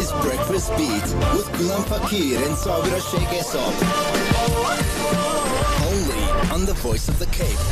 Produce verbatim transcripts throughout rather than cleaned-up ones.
is Breakfast Beat with Gulam Fakir and Sabira Sheikh Esop. Only on the Voice of the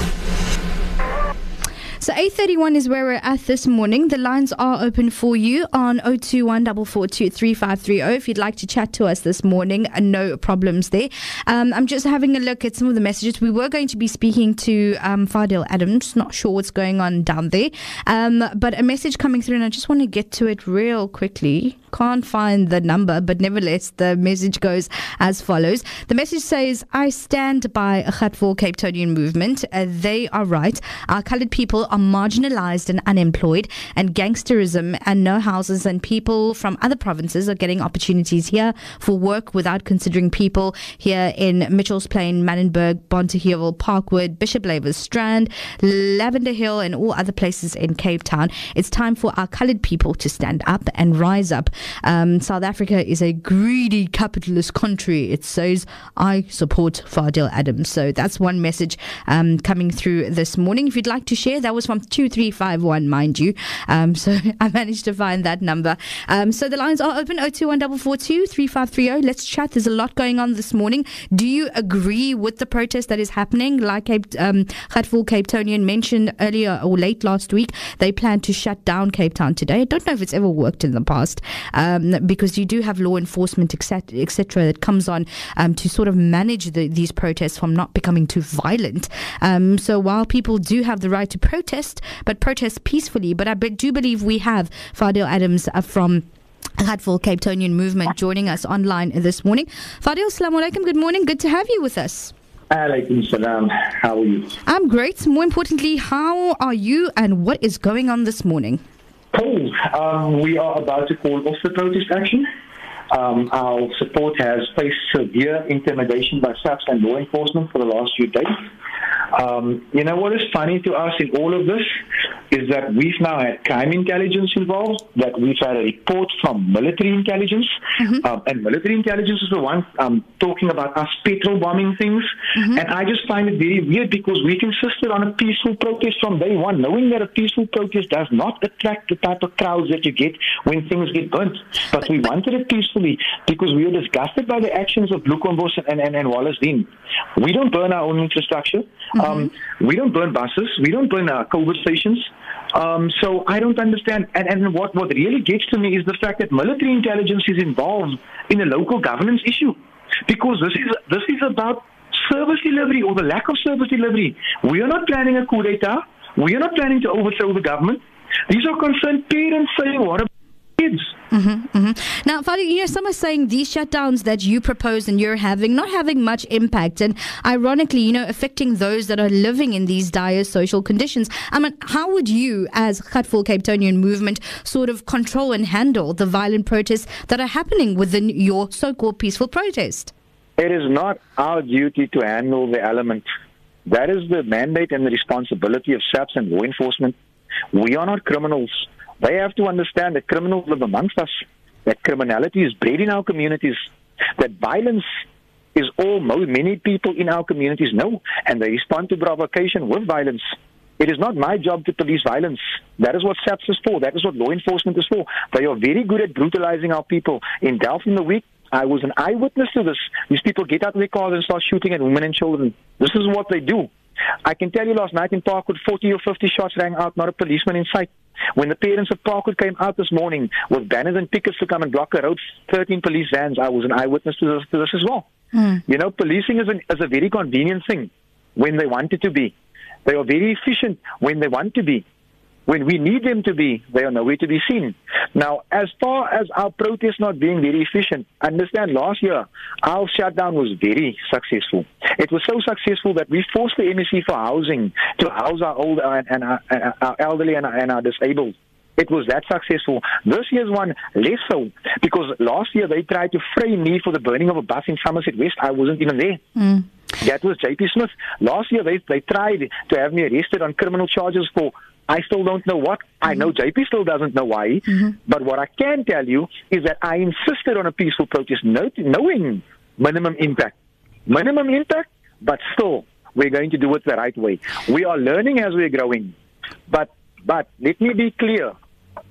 Cape. So eight thirty-one is where we're at this morning. The lines are open for you on zero two one four four two three five three zero. If you'd like to chat to us this morning, no problems there. Um, I'm just having a look at some of the messages. We were going to be speaking to um, Fadil Adams. Not sure what's going on down there. Um, but a message coming through, and I just want to get to it real quickly. Can't find the number, but nevertheless, the message goes as follows. The message says, I stand by Khatful Cape Townian movement. Uh, they are right. Our coloured people are marginalised and unemployed, and gangsterism and no houses, and people from other provinces are getting opportunities here for work without considering people here in Mitchell's Plain, Manenberg, Bonteheuwel, Parkwood, Bishop Lavis, Strand, Lavender Hill, and all other places in Cape Town. It's time for our coloured people to stand up and rise up. Um, South Africa is a greedy capitalist country. It says, I support Fadil Adams. So that's one message um, coming through this morning. If you'd like to share, that was from two three five one, mind you. Um, so I managed to find that number. Um, so the lines are open, zero two one four four two three five three zero. Let's chat. There's a lot going on this morning. Do you agree with the protest that is happening? Like Cape, um, Khatful Cape Townian mentioned earlier or late last week, they plan to shut down Cape Town today. I don't know if it's ever worked in the past. Um, because you do have law enforcement, et cetera, that comes on um, to sort of manage the, these protests from not becoming too violent. Um, so while people do have the right to protest, but protest peacefully, but I be- do believe we have Fadil Adams uh, from Khatful Cape Townian movement joining us online this morning. Fadil, assalamu alaikum, good morning. Good to have you with us. Alaikum salam. How are you? I'm great. More importantly, how are you and what is going on this morning? Cool. Um, we are about to call off the protest action. Um, our support has faced severe intimidation by S A P S and law enforcement for the last few days. Um, you know what is funny to us in all of this is that we've now had crime intelligence involved, that we've had a report from military intelligence, mm-hmm. um, and military intelligence is the one um, talking about us petrol bombing things, mm-hmm. and I just find it very weird because we've insisted on a peaceful protest from day one, knowing that a peaceful protest does not attract the type of crowds that you get when things get burnt. But we wanted it peacefully because we were disgusted by the actions of Bluekombosch and, and, and Wallace Dean. We don't burn our own infrastructure. Mm-hmm. Um, we don't burn buses. We don't burn our COVID stations. Um, so I don't understand. And, and what, what really gets to me is the fact that military intelligence is involved in a local governance issue. Because this is this is about service delivery or the lack of service delivery. We are not planning a coup d'etat. We are not planning to overthrow the government. These are concerned parents saying, what about kids? Mm-hmm, mm-hmm. Now, Fadil, you know, some are saying these shutdowns that you propose and you're having, not having much impact, and ironically, you know, affecting those that are living in these dire social conditions. I mean, how would you, as Khatful Cape Townian movement, sort of control and handle the violent protests that are happening within your so-called peaceful protest? It is not our duty to handle the element. That is the mandate and the responsibility of S A P S and law enforcement. We are not criminals. They have to understand that criminals live amongst us, that criminality is bred in our communities, that violence is all many people in our communities know, and they respond to provocation with violence. It is not my job to police violence. That is what S A P S is for. That is what law enforcement is for. They are very good at brutalizing our people. In Delft in the week, I was an eyewitness to this. These people get out of their cars and start shooting at women and children. This is what they do. I can tell you last night in Parkwood, forty or fifty shots rang out, not a policeman in sight. When the parents of Parkwood came out this morning with banners and pickets to come and block the road, thirteen police vans, I was an eyewitness to this, to this as well. Mm. You know, policing is, an, is a very convenient thing when they want it to be. They are very efficient when they want to be. When we need them to be, they are nowhere to be seen. Now, as far as our protest not being very efficient, understand last year, our shutdown was very successful. It was so successful that we forced the M S C for housing to house our old and, and, our, and our elderly and, and our disabled. It was that successful. This year's one, less so, because last year they tried to frame me for the burning of a bus in Somerset West. I wasn't even there. Mm. That was J P Smith. Last year they, they tried to have me arrested on criminal charges for I still don't know what. Mm-hmm. I know J P still doesn't know why. Mm-hmm. But what I can tell you is that I insisted on a peaceful protest, knowing minimum impact. Minimum impact, but still, we're going to do it the right way. We are learning as we're growing. But, but let me be clear.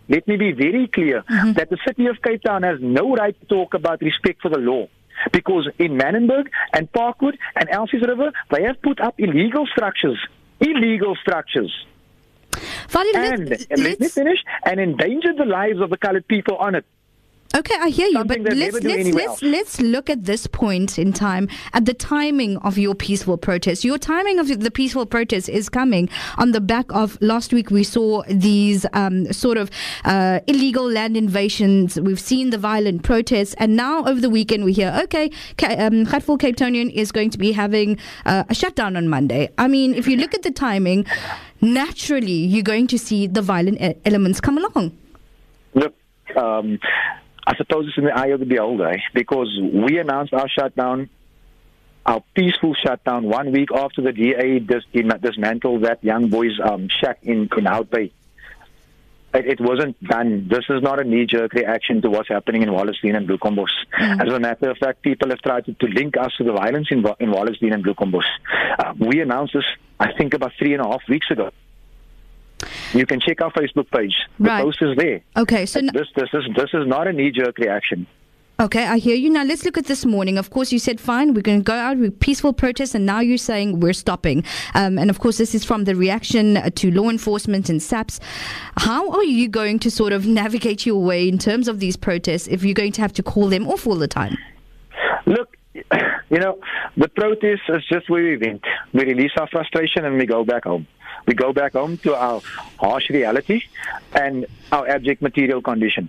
let me be very clear mm-hmm. that the city of Cape Town has no right to talk about respect for the law. Because in Manenberg and Parkwood and Elsies River, they have put up illegal structures. Illegal structures. Fadil, and, let's, and let me finish, and endangered the lives of the colored people on it. Okay, I hear you, Something but let's let's let's, let's look at this point in time, at the timing of your peaceful protest. Your timing of the peaceful protest is coming on the back of last week. We saw these um, sort of uh, illegal land invasions. We've seen the violent protests, and now over the weekend we hear, okay, um, Gatful Cape Townian is going to be having uh, a shutdown on Monday. I mean, if you look at the timing, naturally you're going to see the violent e- elements come along. Look, um, I suppose it's in the eye of the beholder, eh? Because we announced our shutdown, our peaceful shutdown, one week after the D A dis- dismantled that young boy's um, shack in, in Hout Bay. It, it wasn't done. This is not a knee-jerk reaction to what's happening in Wallisdean and Bloemfontein. Mm-hmm. As a matter of fact, people have tried to, to link us to the violence in, in Wallisdean and Bloemfontein. Uh, we announced this, I think, about three and a half weeks ago. You can check our Facebook page. The right. post is there. Okay, so this this is this is not a knee-jerk reaction. Okay, I hear you. Now let's look at this morning. Of course, you said fine, we're going to go out with peaceful protests, and now you're saying we're stopping. Um, and of course, this is from the reaction to law enforcement and S A P S. How are you going to sort of navigate your way in terms of these protests if you're going to have to call them off all the time? Look, you know, the protest is just where we went. We release our frustration and we go back home. We go back home to our harsh reality and our abject material condition.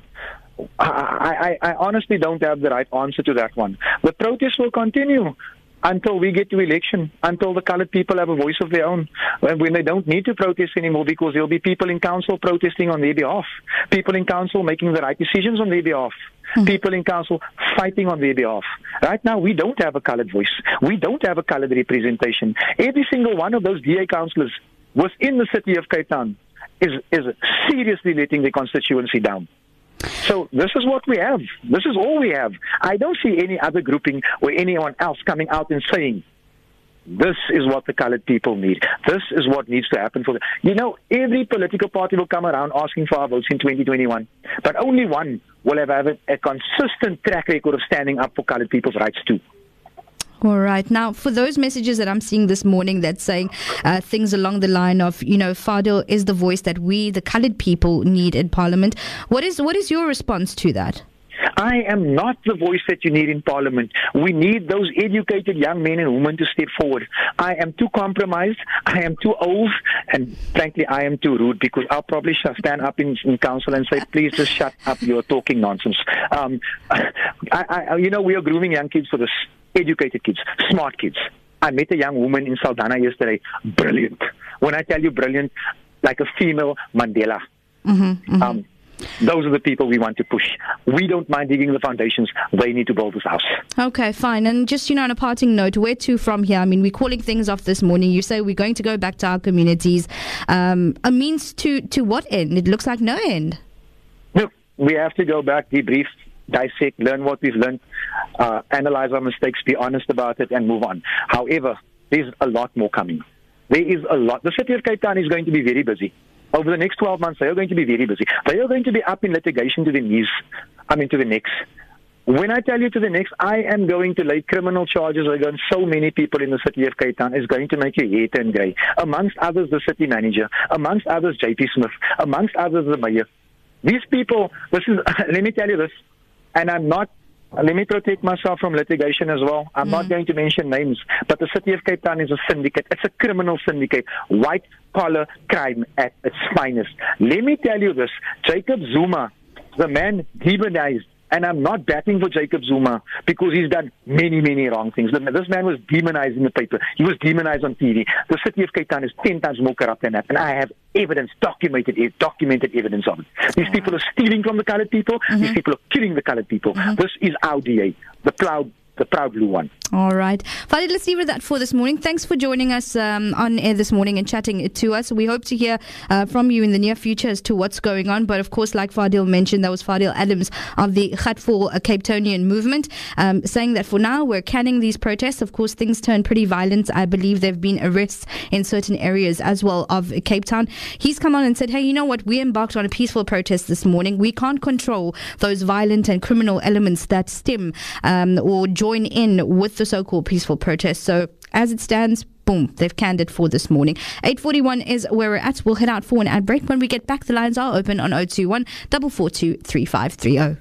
I, I, I honestly don't have the right answer to that one. The protest will continue until we get to election, until the colored people have a voice of their own, when they don't need to protest anymore, because there'll be people in council protesting on their behalf, people in council making the right decisions on their behalf, mm-hmm. people in council fighting on their behalf. Right now, we don't have a colored voice. We don't have a colored representation. Every single one of those D A councillors within the city of Cape Town is, is seriously letting the constituency down. So this is what we have. This is all we have. I don't see any other grouping or anyone else coming out and saying, this is what the colored people need. This is what needs to happen for them. You know, every political party will come around asking for our votes in twenty twenty-one, but only one will have, have a, a consistent track record of standing up for colored people's rights too. All right. Now, for those messages that I'm seeing this morning that's saying uh, things along the line of, you know, Fadil is the voice that we, the colored people, need in Parliament. What is what is your response to that? I am not the voice that you need in Parliament. We need those educated young men and women to step forward. I am too compromised. I am too old. And frankly, I am too rude, because I'll probably stand up in, in council and say, please just shut up. You're talking nonsense. Um, I, I, you know, we are grooming young kids for this. Educated kids, smart kids. I met a young woman in Saldanha yesterday. Brilliant. When I tell you brilliant, like a female Mandela. Mm-hmm, mm-hmm. Um, those are the people we want to push. We don't mind digging the foundations. They need to build this house. Okay, fine. And just, you know, on a parting note, where to from here? I mean, we're calling things off this morning. You say we're going to go back to our communities. Um, a means to, to what end? It looks like no end. Look, we have to go back, debrief, dissect, learn what we've learned, uh, analyze our mistakes, be honest about it, and move on. However, there's a lot more coming. There is a lot. The city of Cape Town is going to be very busy. Over the next twelve months, they are going to be very busy. They are going to be up in litigation to the knees, I mean to the necks. When I tell you to the necks, I am going to lay criminal charges against so many people in the city of Cape Town. It's going to make your hair turn grey. Amongst others, the city manager. Amongst others, J P Smith. Amongst others, the mayor. These people, this is, let me tell you this, and I'm not, let me protect myself from litigation as well. I'm mm. not going to mention names, but the city of Cape Town is a syndicate. It's a criminal syndicate. White-collar crime at its finest. Let me tell you this. Jacob Zuma, the man demonized, and I'm not batting for Jacob Zuma because he's done many, many wrong things. This man was demonized in the paper. He was demonized on T V. The city of Cape Town is ten times more corrupt than that, and I have evidence, documented documented evidence of it. These people are stealing from the colored people. Mm-hmm. These people are killing the colored people. Mm-hmm. This is our D A, the proud the proud blue one. All right. Fadil, let's leave it at that for this morning. Thanks for joining us um, on air this morning and chatting to us. We hope to hear uh, from you in the near future as to what's going on. But of course, like Fadil mentioned, that was Fadil Adams of the Gatful Cape Townian movement, um, saying that for now we're canning these protests. Of course, things turn pretty violent. I believe there have been arrests in certain areas as well of Cape Town. He's come on and said, hey, you know what? We embarked on a peaceful protest this morning. We can't control those violent and criminal elements that stem um, or join in with the so-called peaceful protest. So as it stands, boom, they've canned it for this morning. eight forty-one is where we're at. We'll head out for an ad break. When we get back, the lines are open on zero two one, four four two, three five three zero.